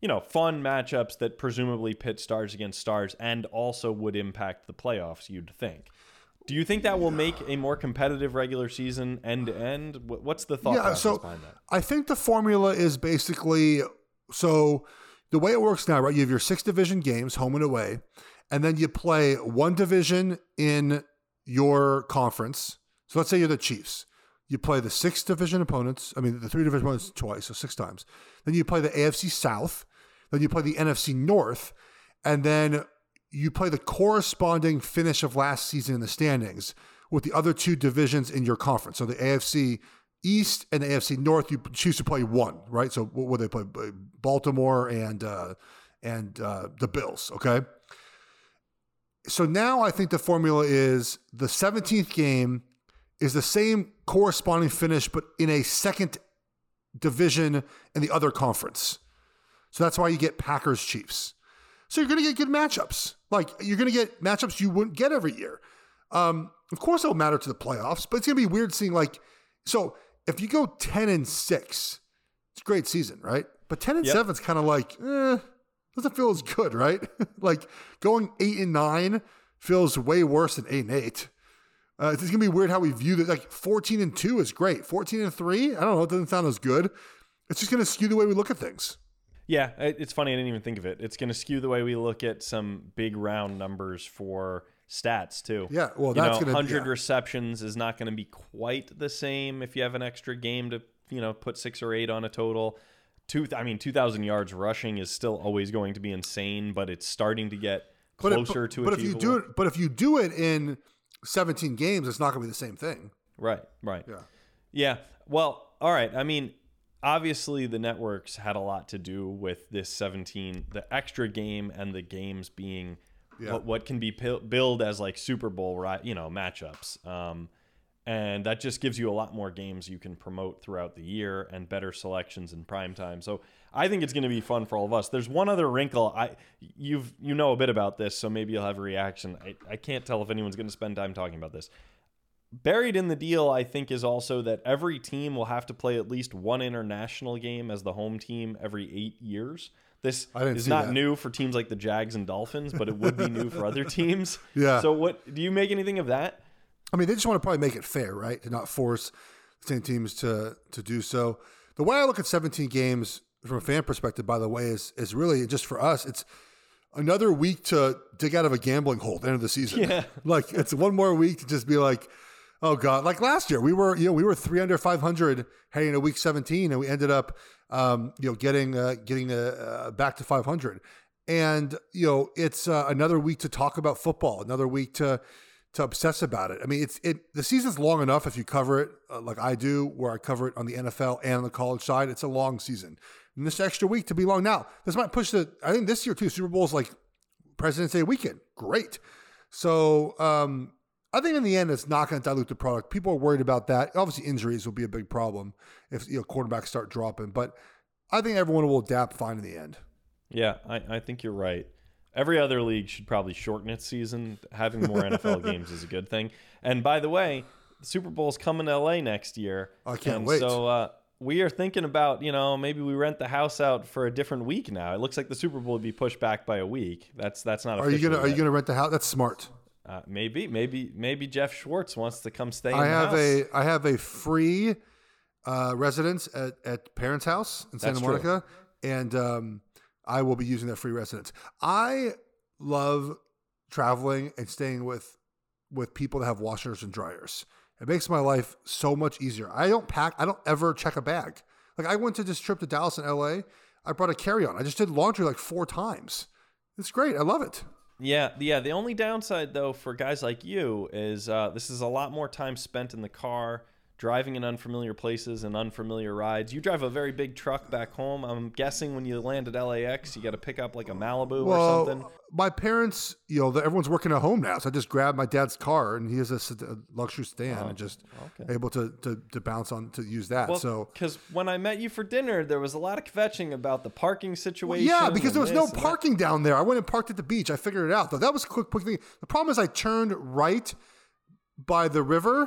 you know, fun matchups that presumably pit stars against stars and also would impact the playoffs, you'd think. Do you think that will make a more competitive regular season end to end? What's the thought yeah, process so behind that? I think the formula is basically, so the way it works now, right? You have your six division games, home and away, and then you play one division in your conference. So let's say you're the Chiefs. You play the six division opponents. I mean, the three division opponents twice, so six times. Then you play the A F C South. Then you play the N F C North. And then you play the corresponding finish of last season in the standings with the other two divisions in your conference. So the A F C East and the A F C North, you choose to play one, right? So what would they play? Baltimore and uh, and uh, the Bills, okay? So now I think the formula is the seventeenth game is the same corresponding finish, but in a second division in the other conference. So that's why you get Packers Chiefs. So you're going to get good matchups. Like, you're going to get matchups you wouldn't get every year. Um, of course, it'll matter to the playoffs, but it's going to be weird seeing, like, so if you go ten and six, it's a great season, right? But ten and seven is kind of like, eh, doesn't feel as good, right? Like, going eight and nine feels way worse than eight and eight. Uh, it's going to be weird how we view that. Like, fourteen and two is great. fourteen and three, I don't know, it doesn't sound as good. It's just going to skew the way we look at things. Yeah, it's funny. I didn't even think of it. It's going to skew the way we look at some big round numbers for stats too. Yeah, well, you that's know, going to one hundred yeah. receptions is not going to be quite the same if you have an extra game to, you know, put six or eight on a total. Two, I mean, two thousand yards rushing is still always going to be insane, but it's starting to get closer but, to but achievable. if you do it, but if you do it in seventeen games, it's not going to be the same thing. Right, right. Yeah. Yeah. Well, all right. I mean, obviously the networks had a lot to do with this seventeen, the extra game and the games being yeah. what, what can be pil- billed as like Super Bowl, right? You know, matchups. Um, and that just gives you a lot more games you can promote throughout the year and better selections in prime time. So I think it's going to be fun for all of us. There's one other wrinkle. I you've you know a bit about this, so maybe you'll have a reaction. I, I can't tell if anyone's going to spend time talking about this. Buried in the deal, I think, is also that every team will have to play at least one international game as the home team every eight years. This is not that. new for teams like the Jags and Dolphins, but it would be new for other teams. Yeah. So what do you make anything of that? I mean, they just want to probably make it fair, right? To not force the same teams to to do so. The way I look at seventeen games from a fan perspective, by the way, is is really just for us. It's another week to dig out of a gambling hole at the end of the season. Yeah. Like, it's one more week to just be like, oh God, like last year we were, you know, we were three under five hundred heading into week seventeen, and we ended up, um, you know, getting uh, getting uh, uh, back to five hundred. And you know, it's uh, another week to talk about football, another week to to obsess about it. I mean, it's it the season's long enough if you cover it uh, like I do, where I cover it on the N F L and on the college side. It's a long season, and this extra week to be long. Now, this might push the. I think this year too, Super Bowl's like President's Day weekend. Great. So. um I think in the end, it's not going to dilute the product. People are worried about that. Obviously, injuries will be a big problem if you know quarterbacks start dropping. But I think everyone will adapt fine in the end. Yeah, I, I think you're right. Every other league should probably shorten its season. Having more N F L games is a good thing. And by the way, the Super Bowl's coming to L A next year. I can't and wait. So uh, we are thinking about, you know, maybe we rent the house out for a different week now. It looks like the Super Bowl would be pushed back by a week. That's that's not. Are you gonna Are you gonna rent the house? That's smart. Uh, maybe, maybe, maybe Jeff Schwartz wants to come stay in I the have house. a I have a free uh, residence at, at parents' house in Santa That's Monica, true. and um, I will be using that free residence. I love traveling and staying with with people that have washers and dryers. It makes my life so much easier. I don't pack. I don't ever check a bag. Like, I went to this trip to Dallas and L A. I brought a carry-on. I just did laundry like four times. It's great. I love it. Yeah, yeah. The only downside, though, for guys like you is uh, this is a lot more time spent in the car, driving in unfamiliar places and unfamiliar rides. You drive a very big truck back home. I'm guessing when you land at L A X, you got to pick up like a Malibu well, or something. My parents, you know, everyone's working at home now, so I just grabbed my dad's car, and he has a, a luxury stand, oh, and just okay. able to, to to bounce on to use that. Well, so because when I met you for dinner, there was a lot of kvetching about the parking situation. Well, yeah, because there was no and parking that. down there. I went and parked at the beach. I figured it out, though. That was a quick, quick thing. The problem is I turned right by the river,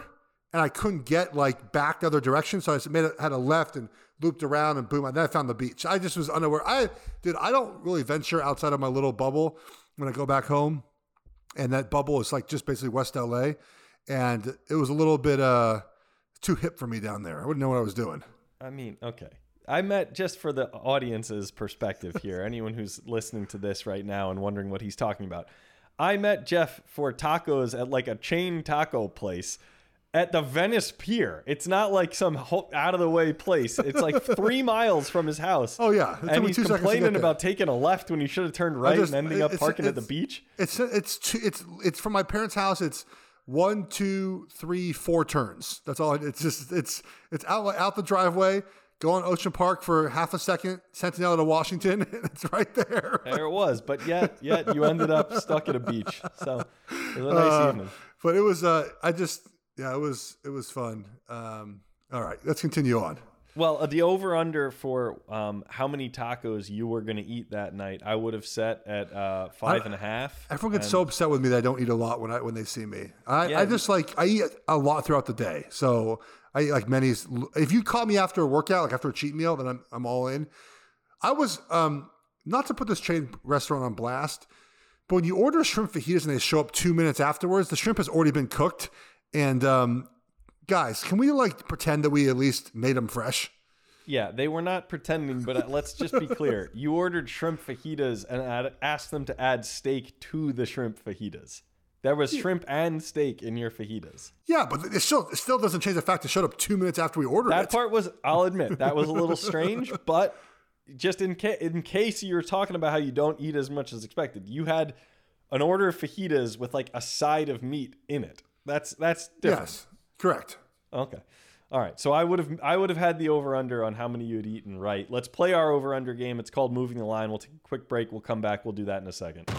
and I couldn't get like back the other direction. So I made a, had a left and looped around and boom, and then I found the beach. I just was unaware. I dude, I don't really venture outside of my little bubble when I go back home. And that bubble is like just basically West L A. And it was a little bit uh, too hip for me down there. I wouldn't know what I was doing. I mean, okay. I met, just for the audience's perspective here, anyone who's listening to this right now and wondering what he's talking about. I met Jeff for tacos at like a chain taco place at the Venice Pier. It's not like some out of the way place. It's like three miles from his house. Oh yeah, it and he's complaining about taking a left when he should have turned right just, and ending up parking at the beach. It's it's it's it's, it's from my parents' house. It's one, two, three, four turns. That's all. It's just it's it's out out the driveway. Go on Ocean Park for half a second, Centinela to Washington, and it's right there. There it was, but yet, yet you ended up stuck at a beach. So it was a nice uh, evening. But it was, uh, I just, yeah, it was, it was fun. Um, all right, let's continue on. Well, uh, the over/under for um, how many tacos you were going to eat that night, I would have set at uh, five I, and a half. Everyone gets and, so upset with me that I don't eat a lot when I when they see me. I, yeah, I just like I eat a lot throughout the day, so I eat like many. If you call me after a workout, like after a cheat meal, then I'm I'm all in. I was um, not to put this chain restaurant on blast, but when you order shrimp fajitas and they show up two minutes afterwards, the shrimp has already been cooked. And um, guys, can we like pretend that we at least made them fresh? Yeah, they were not pretending, but let's just be clear. You ordered shrimp fajitas and add, asked them to add steak to the shrimp fajitas. There was shrimp and steak in your fajitas. Yeah, but it still, it still doesn't change the fact it showed up two minutes after we ordered that it. That part was, I'll admit, that was a little strange, but just in, ca- in case you're talking about how you don't eat as much as expected, you had an order of fajitas with like a side of meat in it. That's that's different. Yes, correct. Okay. All right. So I would have I would have had the over-under on how many you had eaten right. Let's play our over-under game. It's called Moving the Line. We'll take a quick break. We'll come back. We'll do that in a second.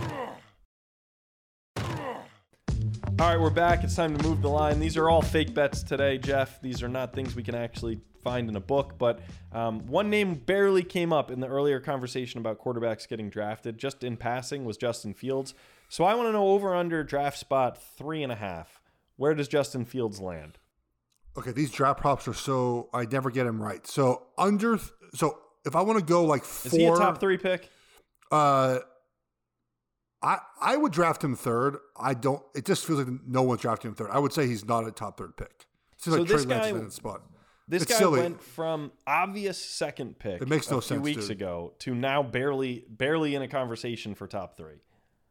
All right, we're back. It's time to move the line. These are all fake bets today, Jeff. These are not things we can actually find in a book, but um, one name barely came up in the earlier conversation about quarterbacks getting drafted. Just in passing was Justin Fields. So I want to know over-under draft spot three and a half. Where does Justin Fields land? Okay, these draft props are so I never get them right. So under, so if I want to go like four, is he a top three pick? Uh, I I would draft him third. I don't. It just feels like no one's drafting him third. I would say he's not a top third pick. Seems so like this Trey guy, Lance is in the spot. This it's guy silly. went from obvious second pick it makes no a few sense, weeks dude. ago to now barely barely in a conversation for top three.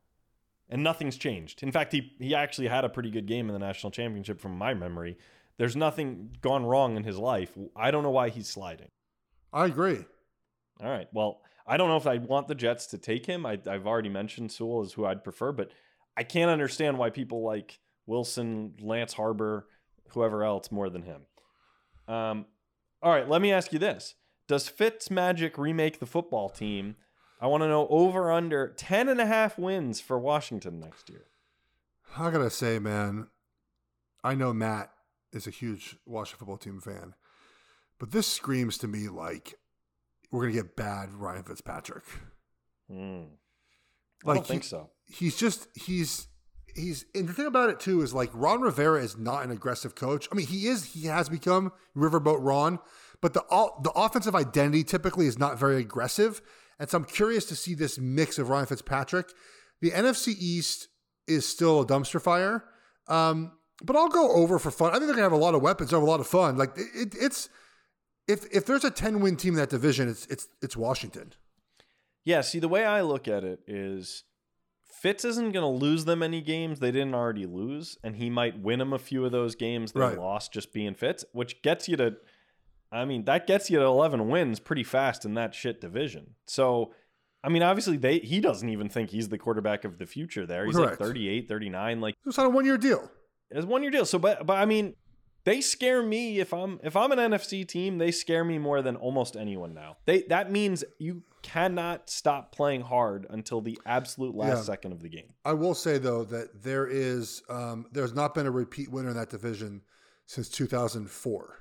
And nothing's changed. In fact, he he actually had a pretty good game in the national championship from my memory. There's nothing gone wrong in his life. I don't know why he's sliding. I agree. All right. Well, I don't know if I want the Jets to take him. I, I've already mentioned Sewell is who I'd prefer, but I can't understand why people like Wilson, Lance Harbor, whoever else more than him. Um, all right. Let me ask you this. Does Fitzmagic remake the football team? I want to know over under ten and a half wins for Washington next year. I gotta say, man, I know Matt is a huge Washington football team fan, but this screams to me like we're gonna get bad Ryan Fitzpatrick. Mm. Like, I don't think he, so. He's just he's he's and the thing about it too is like Ron Rivera is not an aggressive coach. I mean, he is he has become Riverboat Ron, but the the offensive identity typically is not very aggressive. And so I'm curious to see this mix of Ryan Fitzpatrick. The N F C East is still a dumpster fire, um, but I'll go over for fun. I think they're gonna have a lot of weapons, have a lot of fun. Like it, it, it's if if there's a ten win team in that division, it's it's it's Washington. Yeah. See, the way I look at it is Fitz isn't gonna lose them any games they didn't already lose, and he might win them a few of those games they right. lost just being Fitz, which gets you to. I mean, that gets you to eleven wins pretty fast in that shit division. So, I mean, obviously they he doesn't even think he's the quarterback of the future there. He's Correct. like thirty-eight, thirty-nine. Like, it's not a one-year deal. It's a one-year deal. So, but, but I mean, they scare me if I'm if I'm an N F C team, they scare me more than almost anyone now. They That means you cannot stop playing hard until the absolute last Yeah. second of the game. I will say, though, that there is um, there's not been a repeat winner in that division since two thousand four.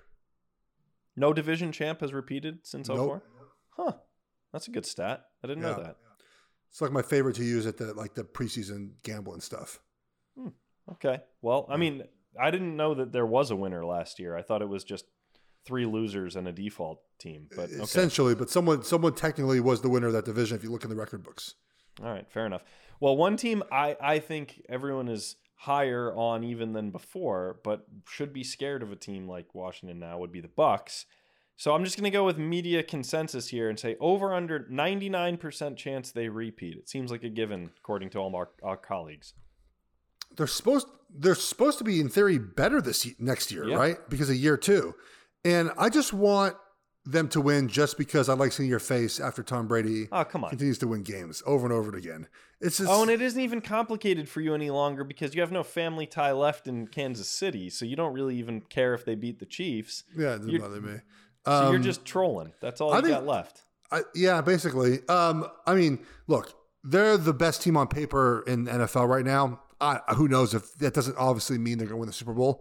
No division champ has repeated since oh four? Nope. Huh. That's a good stat. I didn't Yeah. know that. It's like my favorite to use at the like the preseason gambling stuff. Okay. Well, I mean, I didn't know that there was a winner last year. I thought it was just three losers and a default team. But okay. Essentially, but someone someone technically was the winner of that division if you look in the record books. All right, fair enough. Well, one team I, I think everyone is higher on even than before, but should be scared of a team like Washington now would be the Bucks. So I'm just going to go with media consensus here and say over under ninety-nine percent chance they repeat. It seems like a given according to all our, our colleagues. They're supposed they're supposed to be in theory better this next year, yeah. right? Because of year two. And I just want them to win just because I like seeing your face after Tom Brady oh, come on. continues to win games over and over again. It's just, oh, and it isn't even complicated for you any longer because you have no family tie left in Kansas City, so you don't really even care if they beat the Chiefs. Yeah, it doesn't you're, bother me. So um, you're just trolling. That's all I you think, got left. I, yeah, basically. Um, I mean, look, they're the best team on paper in the N F L right now. I, who knows if that doesn't obviously mean they're going to win the Super Bowl.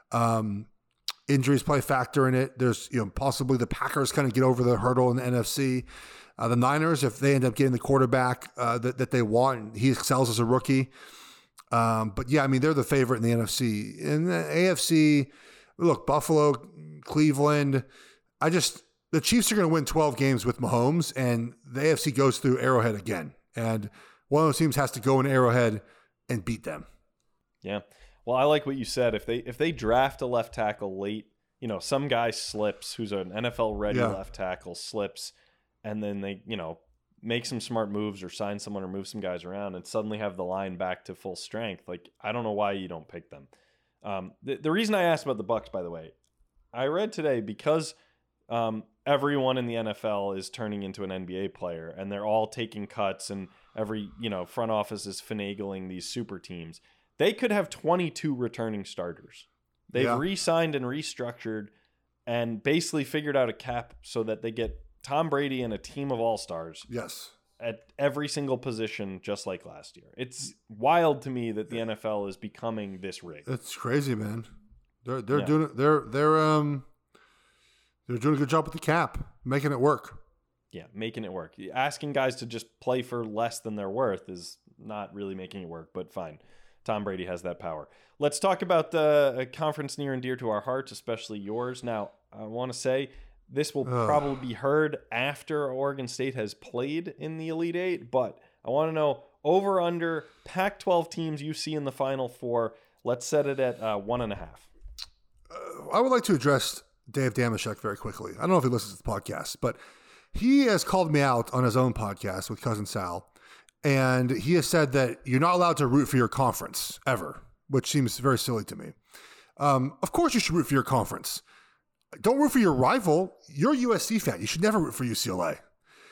Um, injuries play a factor in it. There's, you know, possibly the Packers kind of get over the hurdle in the N F C. Uh, the Niners, if they end up getting the quarterback uh, that, that they want, and he excels as a rookie. Um, but yeah, I mean, they're the favorite in the N F C. In the A F C, look, Buffalo, Cleveland, I just, the Chiefs are going to win twelve games with Mahomes, and the A F C goes through Arrowhead again. And one of those teams has to go in Arrowhead and beat them. Yeah. Well, I like what you said. If they if they draft a left tackle late, you know, some guy slips who's an N F L ready yeah. left tackle slips, and then they, you know, make some smart moves or sign someone or move some guys around and suddenly have the line back to full strength. Like, I don't know why you don't pick them. Um, the, the reason I asked about the Bucs, by the way, I read today because um, everyone in the N F L is turning into an N B A player and they're all taking cuts and every, you know, front office is finagling these super teams. They could have twenty-two returning starters. They've yeah. re-signed and restructured and basically figured out a cap so that they get Tom Brady and a team of all-stars. Yes. At every single position, just like last year. It's wild to me that the N F L is becoming this rigged. It's crazy, man. They're they're yeah. doing they're they're um they're doing a good job with the cap, making it work. Yeah, making it work. Asking guys to just play for less than they're worth is not really making it work, but fine. Tom Brady has that power. Let's talk about the conference near and dear to our hearts, especially yours. Now, I want to say this will Ugh. probably be heard after Oregon State has played in the Elite Eight, but I want to know over under Pac twelve teams you see in the Final Four. Let's set it at uh, one and a half. Uh, I would like to address Dave Damashek very quickly. I don't know if he listens to the podcast, but he has called me out on his own podcast with Cousin Sal. And he has said that you're not allowed to root for your conference ever, which seems very silly to me. Um, of course you should root for your conference. Don't root for your rival. You're a U S C fan. You should never root for U C L A.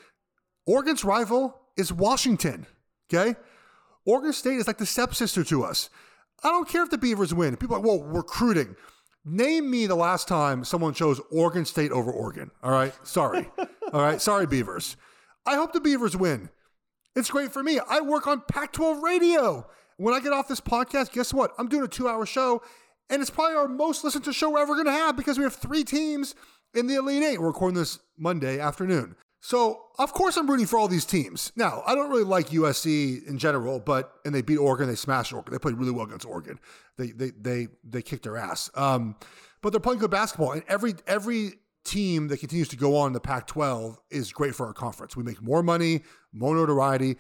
Oregon's rival is Washington, okay? Oregon State is like the stepsister to us. I don't care if the Beavers win. People are like, whoa, recruiting. Name me the last time someone chose Oregon State over Oregon, all right? Sorry. All right? Sorry, Beavers. I hope the Beavers win. It's great for me. I work on Pac twelve radio. When I get off this podcast, guess what? I'm doing a two-hour show, and it's probably our most listened to show we're ever going to have because we have three teams in the Elite Eight. We're recording this Monday afternoon. So, of course, I'm rooting for all these teams. Now, I don't really like U S C in general, but and they beat Oregon. They smashed Oregon. They played really well against Oregon. They they they they kicked their ass. Um, but they're playing good basketball, and every every team that continues to go on in the Pac twelve is great for our conference. We make more money, more notoriety.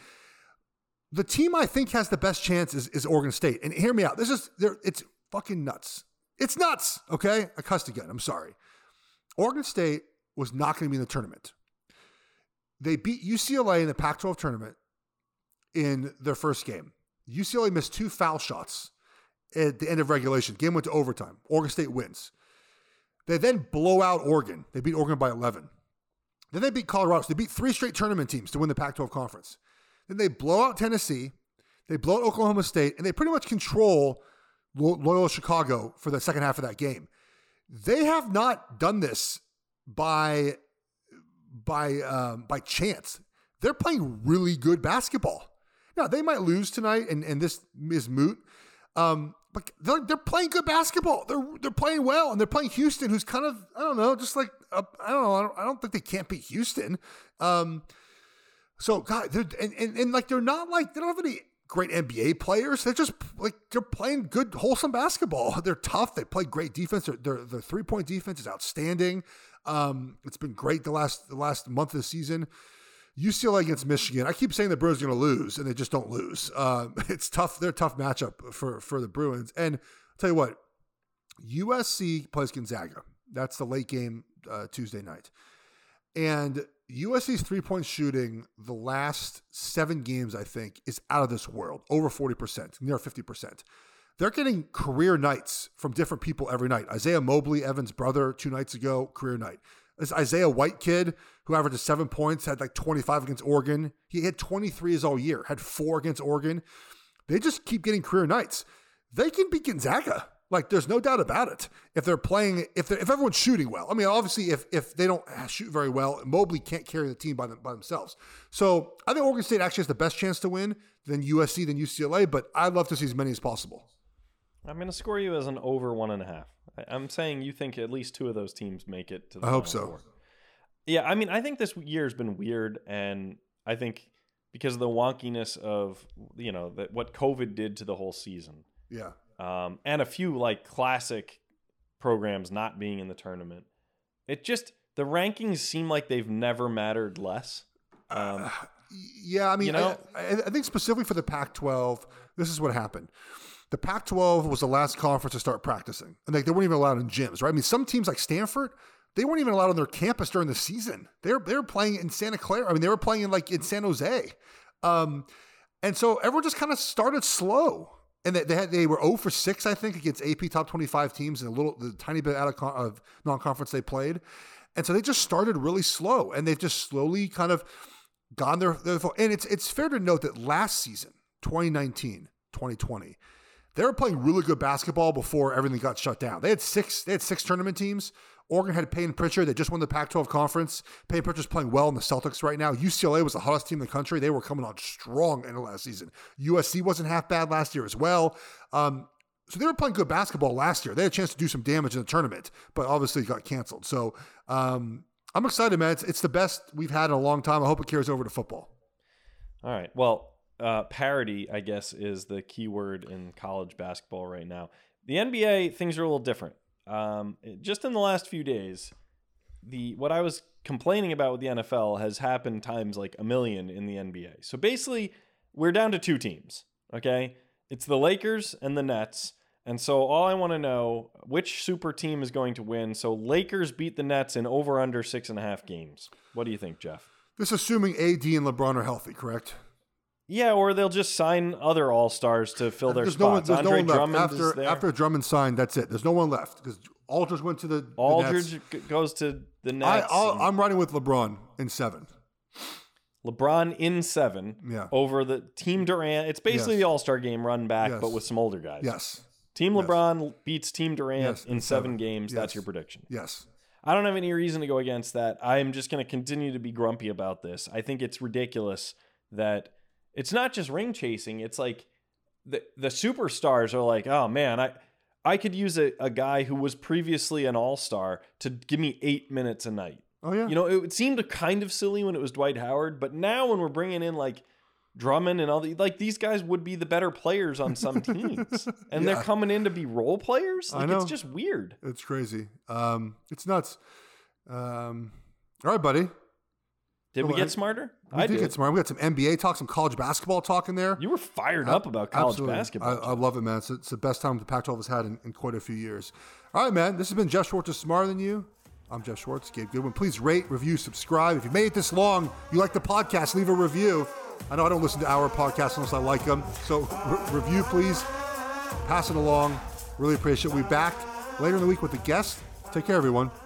The team I think has the best chance is, is Oregon State. And hear me out. This is it's fucking nuts. It's nuts. Okay, I cussed again. I'm sorry. Oregon State was not going to be in the tournament. They beat U C L A in the Pac twelve tournament in their first game. U C L A missed two foul shots at the end of regulation. Game went to overtime. Oregon State wins. They then blow out Oregon. They beat Oregon by eleven. Then they beat Colorado. So they beat three straight tournament teams to win the Pac twelve conference. Then they blow out Tennessee. They blow out Oklahoma State. And they pretty much control Loyola Chicago for the second half of that game. They have not done this by, by, um, by chance. They're playing really good basketball. Now, they might lose tonight, and, and this is moot. Um, But they're, they're playing good basketball. They're they're playing well, and they're playing Houston, who's kind of, I don't know, just like, uh, I don't know, I don't, I don't think they can't beat Houston. Um, so, God, they're, and, and, and like, they're not like, they don't have any great N B A players. They're just like they're playing good, wholesome basketball. They're tough. They play great defense. Their their, their three point defense is outstanding. Um, it's been great the last the last month of the season. U C L A against Michigan. I keep saying the Bruins are going to lose, and they just don't lose. Um, it's tough. They're a tough matchup for for the Bruins. And I'll tell you what, U S C plays Gonzaga. That's the late game uh, Tuesday night, and U S C's three-point shooting the last seven games, I think, is out of this world. Over forty percent, near fifty percent. They're getting career nights from different people every night. Isaiah Mobley, Evan's brother, two nights ago, career night. This Isaiah White kid who averages seven points, had like twenty-five against Oregon. He had twenty-threes all year, had four against Oregon. They just keep getting career nights. They can beat Gonzaga. Like, there's no doubt about it. If they're playing, if they're, if everyone's shooting well. I mean, obviously, if if they don't shoot very well, Mobley can't carry the team by them, by themselves. So I think Oregon State actually has the best chance to win than U S C, than U C L A, but I'd love to see as many as possible. I'm going to score you as an over one and a half. I'm saying you think at least two of those teams make it to the I hope Final so. Four. Yeah, I mean, I think this year's been weird, and I think because of the wonkiness of, you know, that what COVID did to the whole season. Yeah. Um, and a few like classic programs not being in the tournament. It just, the rankings seem like they've never mattered less. Um, uh, yeah, I mean, you know? I, I think specifically for the Pac twelve, this is what happened. The Pac twelve was the last conference to start practicing. And like they weren't even allowed in gyms, right? I mean, some teams like Stanford, they weren't even allowed on their campus during the season. They were, they were playing in Santa Clara. I mean, they were playing in like in San Jose. Um, and so everyone just kind of started slow. And they, they had they were zero for six, I think, against A P top twenty-five teams and a little the tiny bit out of, con- of non-conference they played. And so they just started really slow, and they've just slowly kind of gone their, their and it's it's fair to note that last season, twenty nineteen, twenty twenty, they were playing really good basketball before everything got shut down. They had six they had six tournament teams. Oregon had Payton Pritchard. They just won the Pac twelve conference. Payton Pritchard's playing well in the Celtics right now. U C L A was the hottest team in the country. They were coming on strong in the last season. U S C wasn't half bad last year as well. Um, so they were playing good basketball last year. They had a chance to do some damage in the tournament, but obviously it got canceled. So um, I'm excited, man. It's, it's the best we've had in a long time. I hope it carries over to football. All right. Well, uh, parity, I guess, is the key word in college basketball right now. The N B A, things are a little different. Um, just in the last few days, the what I was complaining about with the N F L has happened times like a million in the N B A. So basically, we're down to two teams, okay? It's the Lakers and the Nets. And so all I want to know, which super team is going to win? So Lakers beat the Nets in over under six and a half games. What do you think, Jeff? This assuming A D and LeBron are healthy, correct? Yeah, or they'll just sign other all-stars to fill their there's spots. No one, there's Andre no one Drummond left. is After, there. after Drummond signed, that's it. There's no one left because Aldridge went to the, the Aldridge Nets. goes to the I, Nets. I'll, I'm riding with LeBron in seven. LeBron in seven Yeah. over the Team Durant. It's basically Yes. the All-Star game run back, Yes. but with some older guys. Yes. Team Yes. LeBron beats Team Durant Yes, in in seven, seven. games. Yes. That's your prediction. Yes. I don't have any reason to go against that. I'm just going to continue to be grumpy about this. I think it's ridiculous that it's not just ring chasing. It's like the the superstars are like, oh man, I I could use a, a guy who was previously an all-star to give me eight minutes a night. Oh, yeah. You know, it seemed kind of silly when it was Dwight Howard, but now when we're bringing in like Drummond and all the, like these guys would be the better players on some teams, and Yeah. they're coming in to be role players. I Like, know. it's just weird. It's crazy. Um, it's nuts. Um, all right, buddy. Did we Oh, get I- smarter? We I did did. get smart. We got some N B A talk, some college basketball talk in there. You were fired up about college Absolutely. basketball. I, I love it, man. It's, it's the best time the Pac twelve has had in, in quite a few years. All right, man. This has been Jeff Schwartz is Smarter Than You. I'm Jeff Schwartz, Gabe Goodwin. Please rate, review, subscribe. If you made it this long, you like the podcast, leave a review. I know I don't listen to our podcasts unless I like them. So re- review, please. Pass it along. Really appreciate it. We'll be back later in the week with a guest. Take care, everyone.